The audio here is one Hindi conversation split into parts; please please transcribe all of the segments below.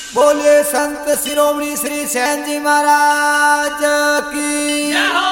बोले संत शिरोमणि श्री सैन जी महाराज की जय हो।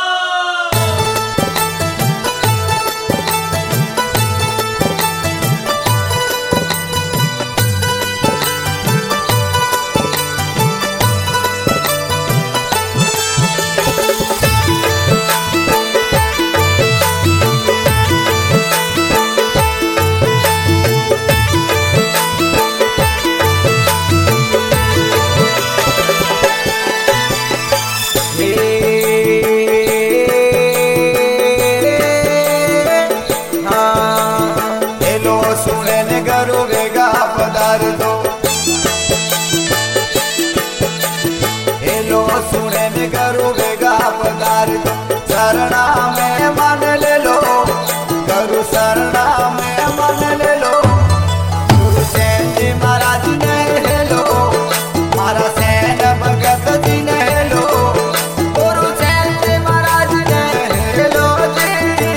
शरणा में मन ले लो गुरु शरणा में मन ले लो गुरु सैन जी महाराज ने ले लो मारा सैन भगत जी ने लो गुरु सैन जी महाराज ने ले लो जी।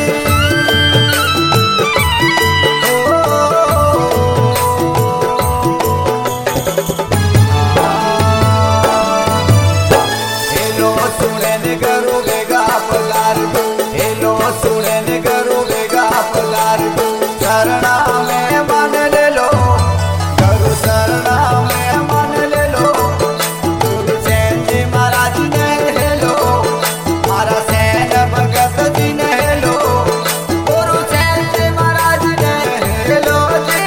हेलो सुने गुरु शरणा में मन ले लो गुरु शरणा में मन ले लो गुरु सैन जी महाराज ने ले लो मारा सैन भगत जी ने लो गुरु सैन जी महाराज ने ले लो जी।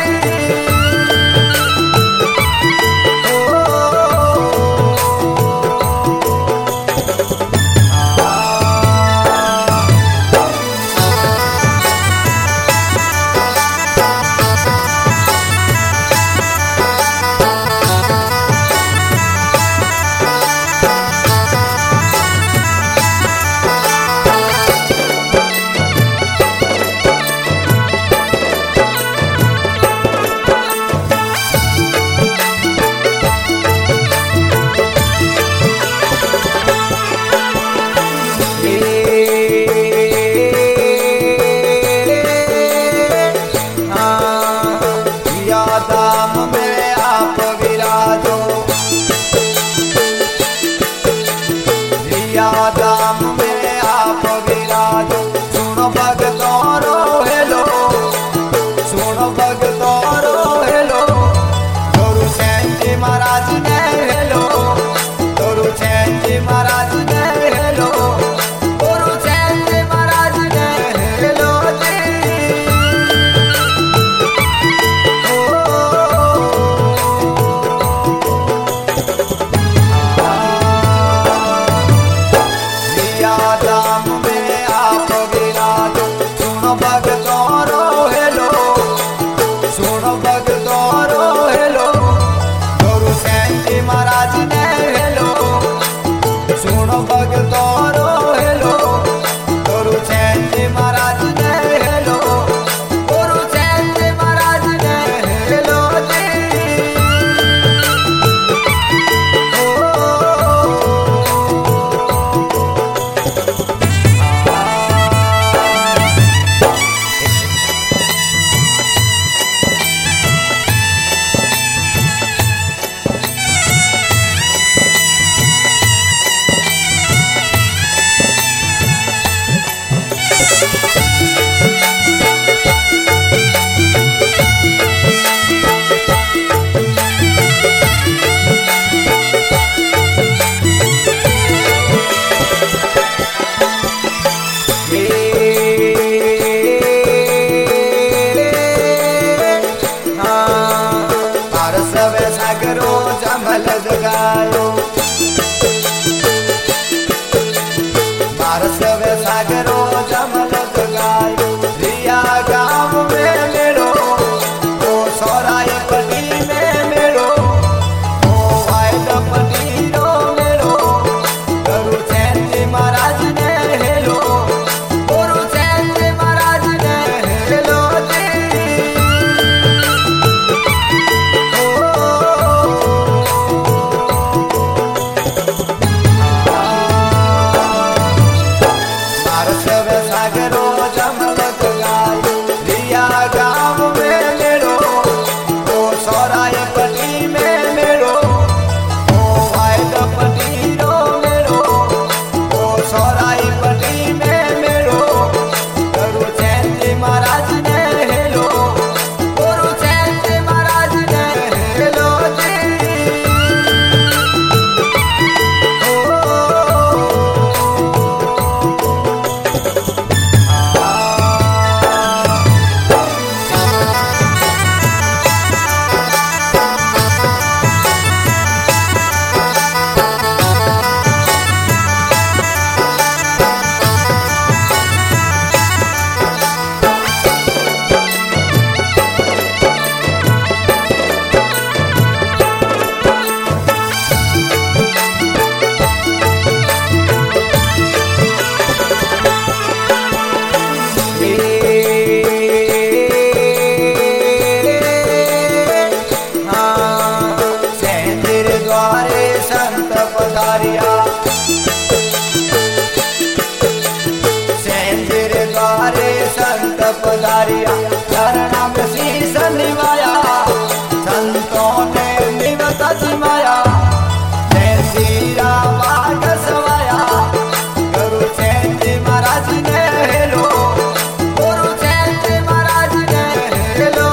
पधारिया चरणा में शीश निवाया संतों ने निवत जिमाया जयंतीरा बाग सवाया गुरु चैन जी महाराज ने हेलो गुरु चैन जी महाराज ने हेलो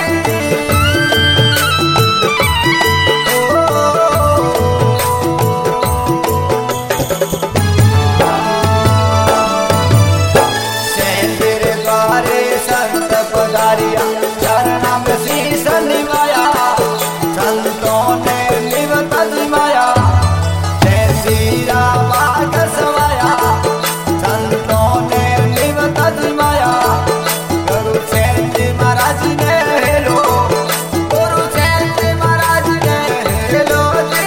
संत पधारिया चरणा में शीश निवाया संतों ने निवत जिमाया जयंतीरा बाग सवाया संतों ने निवत जिमाया गुरु चैन जी महाराज ने हेलो गुरु चैन जी महाराज ने हेलो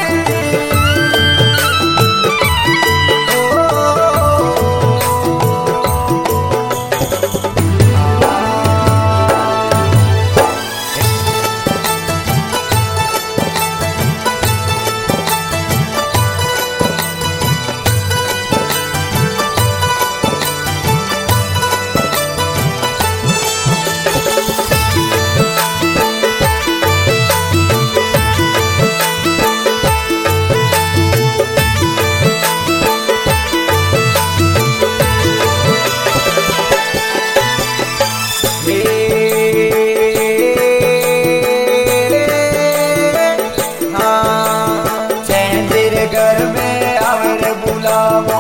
घर में आवर बुलावा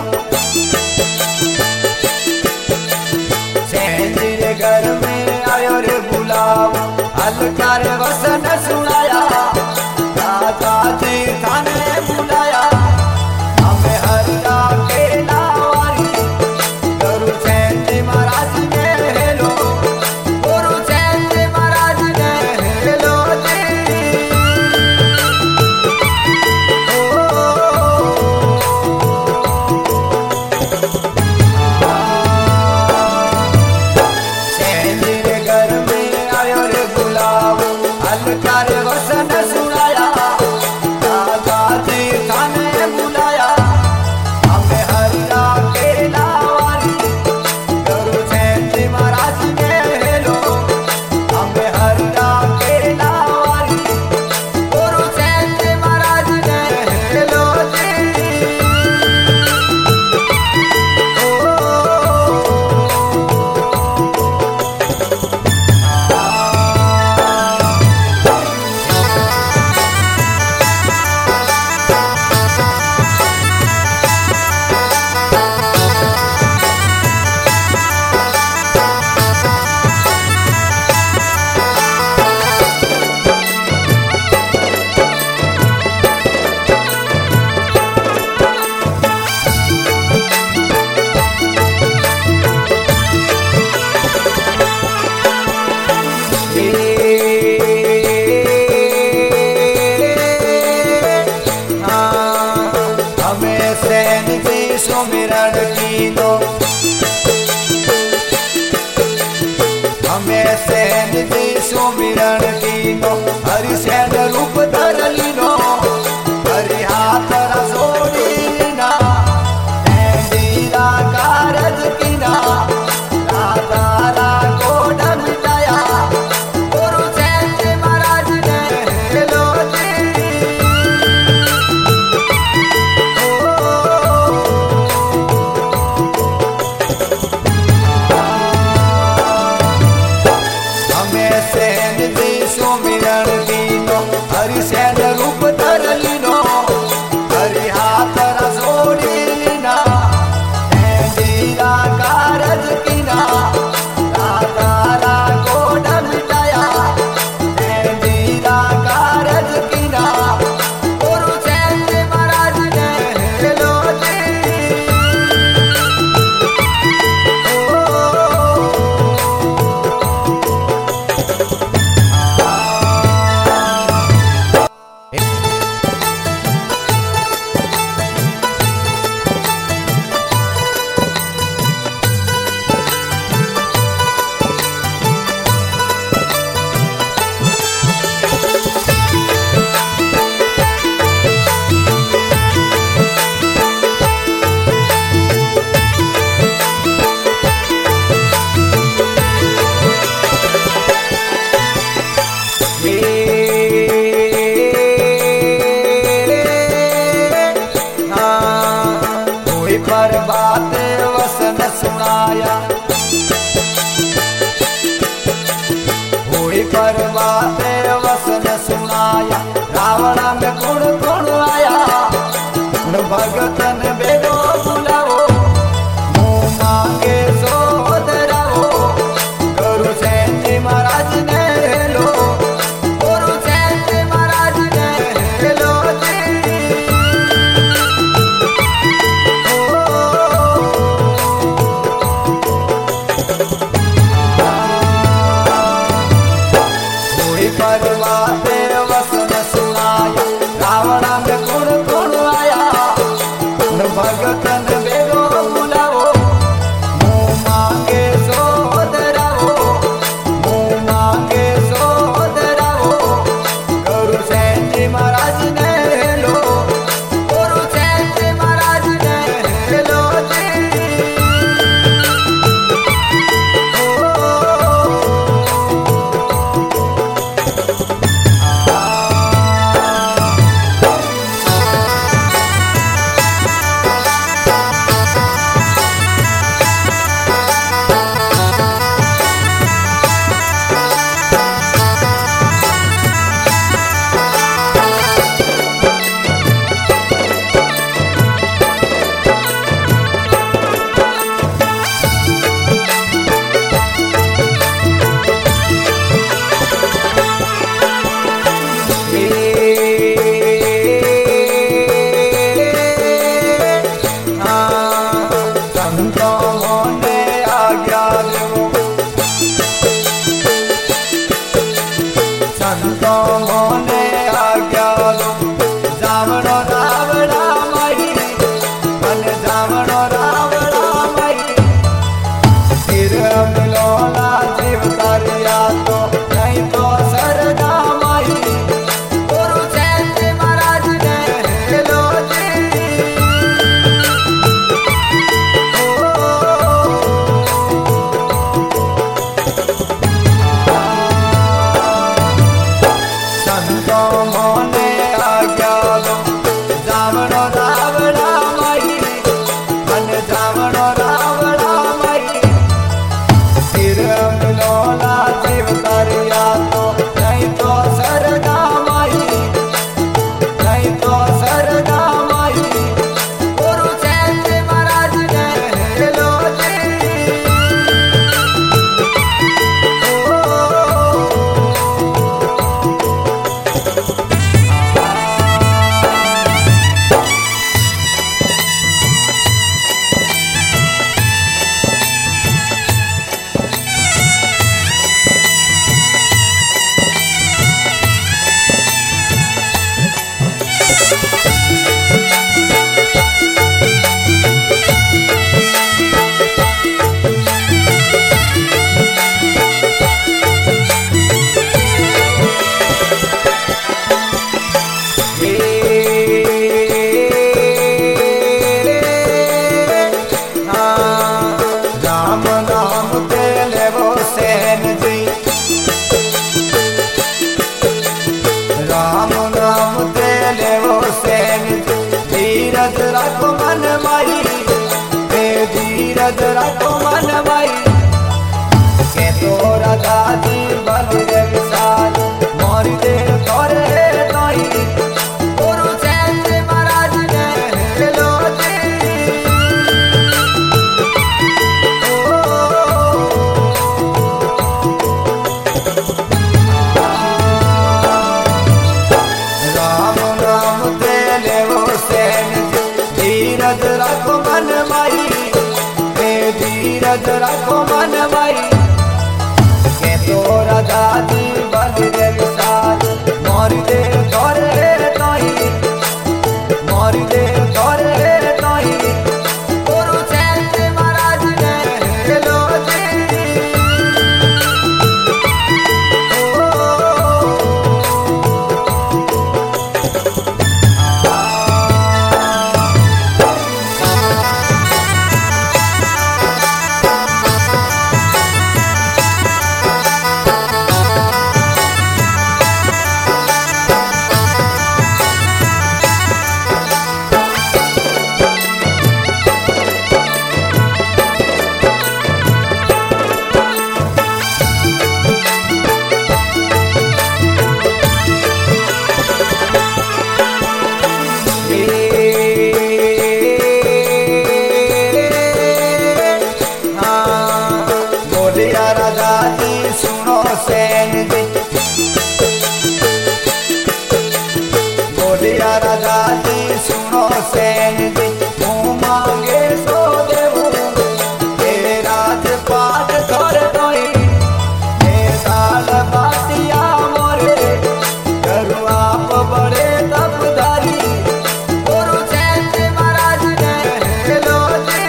सेंदिर घर में आयो रे बुलावा अलकार वसन सुनाया राजा जी थाने बुलाया हमें हरिया के लावारी गुरु चैन जी महाराज ने हेलो गुरु चैन जी महाराज ने हेलो अलकार वसन सुनाया राजा जी थाने बुलाया हमें हरिया के लावारी गुरु चैन जी महाराज ने हेलो हमें हरिया के लावारी गुरु चैन जी महाराज ने हेलो सुमिरन की दो हमें सैन जी सुमिरन की दो हरि सैन रूप धर लीनो हरि हाथ रसोड़ी ना तेरा कारज कीना राधा गोड मिटाया गुरु चैन जी महाराज ने हेलो सैन जी सुमिरन लीनो हरि सैन रूप धर लीनो हरि हाथ रसोड़ी लीना तेरा कारज कीना राधा गोड मिटाया तेरा कारज कीना गुरु चैन जी महाराज ने हेलो पर्वते वसन सुनाया रावण में गुण गुण आया भगतन बेदो बुलाओ मुँह मांगे सो धराओ गुरु सैन जी महाराज ने लो गुरु सैन जी महाराज ने लो जी पर्वते वसन सुनाया रावण में गुण गुण आया भगतन बेदो बुलाओ मुँह मांगे सो धराओ मुँह मांगे सो धराओ गुरु सैन जी महाराज ने लो गुरु सैन जी महाराज ने लो जी रखो मन माई के तोरा दादी बलरे विशाल मोरी दे तोरे तोई गुरु सैन जी महाराज ने लो जी राम नाम ते ले वो सैन धीरज रखो मन माई धीरज रखो मन माई के तोरा दादी बलरे विशाल मोरी दे तोरे तोई मोरी दे तोरे तोई गुरु सैन जी महाराज ने लो जी बोलिया राजा जी सुनो सैन जी, मुँह मांगे सो देवू, हे राजपाट कर दई, हे दाल बातिया मोरे, करू आप बड़े तपदारी, गुरु सैन जी महाराज ने हेलो जी।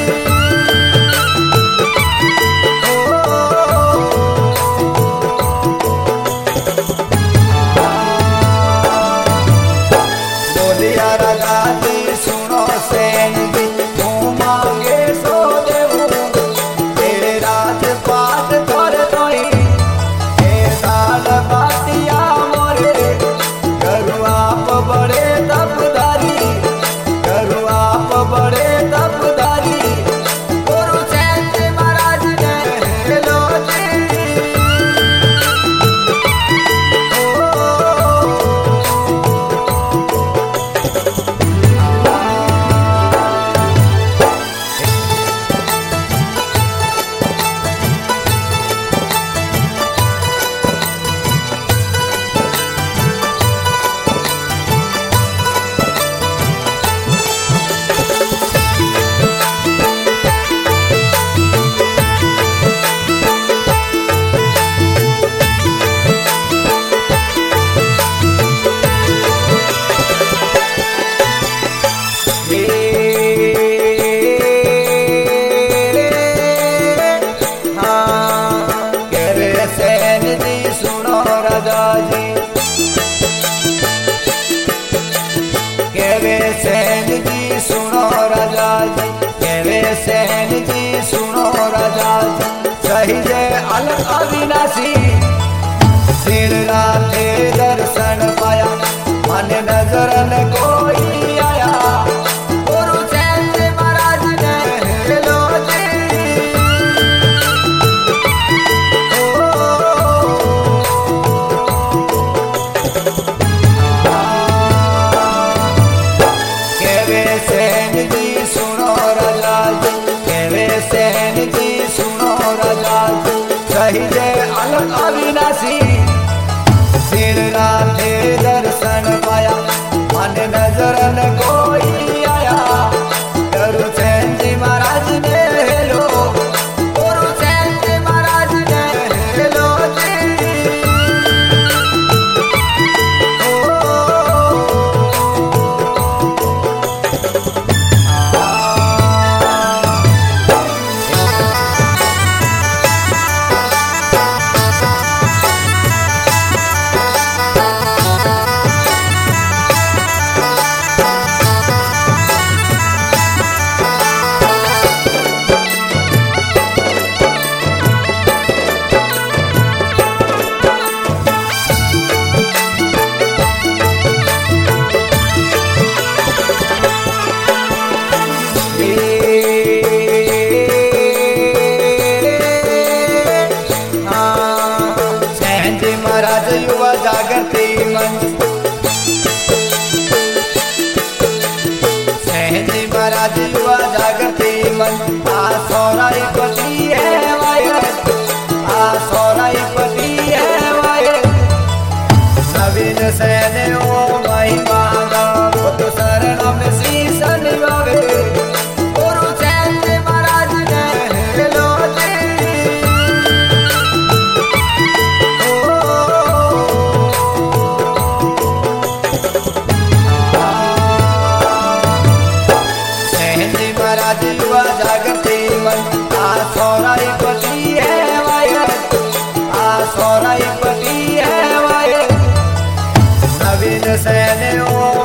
बोलिया राजा जी सुनो सैन जी, मुँह मांगे सो देवू, हे राजपाट कर दई, हे दाल बातिया मोरे, करू आप बड़े तपदारी, करू आप बड़े तपदारी, गुरु सैन जी महाराज ने हेलो जी। सैन जी सुनो राजा जी, केवे सैन जी सुनो राजा जी, केवे सैन जी सुनो राजा जी, सही जय अलग अविनाशी, सिर राधे दर्शन पाया, मन नजर न कोई आया, गुरु सैन जी महाराज ने हेलो जी। सैन जी सुनो राजा जी, केवे सैन जी सुनो राजा जी, सही जय अलग अविनाशी, सिर राधे दर्शन पाया, मन नजर न कोई आया, गुरु सैन जी महाराज ने हेलो, गुरु सैन जी महाराज ने हेलो जी। सैन जी महाराज युवा जागृति मंच, सैन जी महाराज युवा जागृति मंच, आ सोराई पति है वायरस, आ सोराई पति है वायरस, नवीन सैन ओ महिमा गा, बुद्ध शरण में शीश निभावे, गुरु सैन जी महाराज ने हेलो जी। महाराज युवा जागृति मंच, आ सोराई पति है वायरस, आ सोराई पति है वायरस, नवीन सैन ओ